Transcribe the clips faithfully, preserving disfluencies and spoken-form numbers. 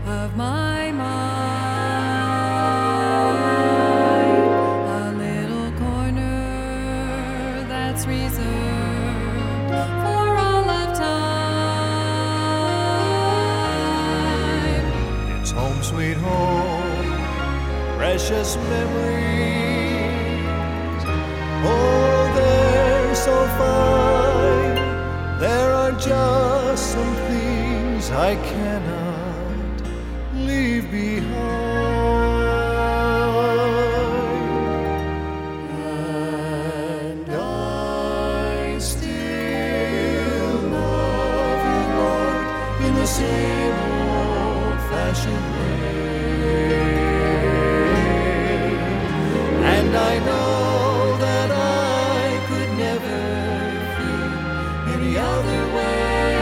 of my mind, a little corner that's reserved for all of time. It's home sweet home, precious memories. Oh, they're so fine. There are just some things I cannot leave behind. And I still love you, Lord, in the same old-fashioned way. And I know that I could never feel any other way.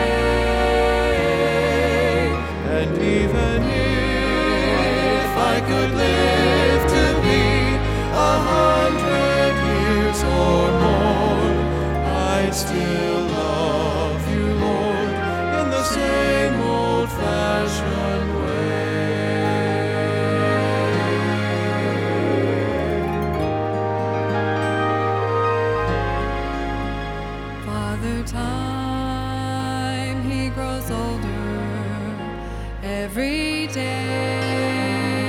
And even if I could live to be a hundred years or more, I'd still love you, Lord, in the same old-fashioned way. Father Time, he grows older every day.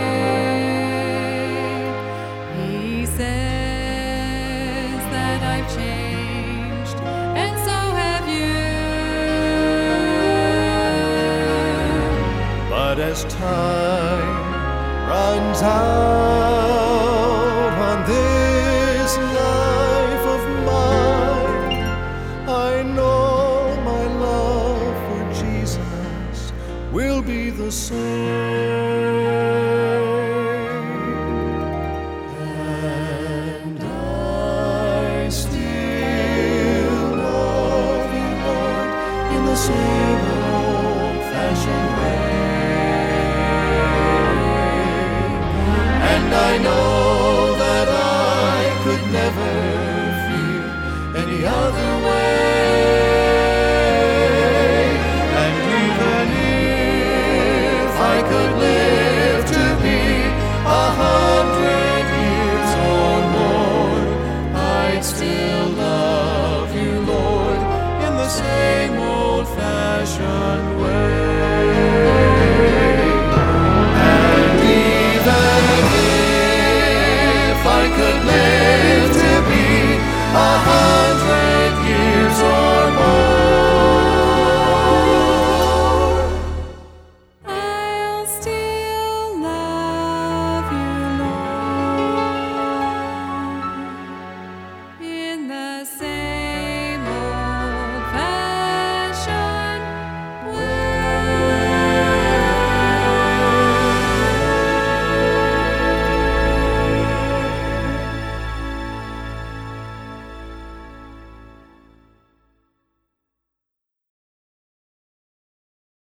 He says that I've changed, and so have you. But as time runs out on this life of mine, I know my love for Jesus will be the same.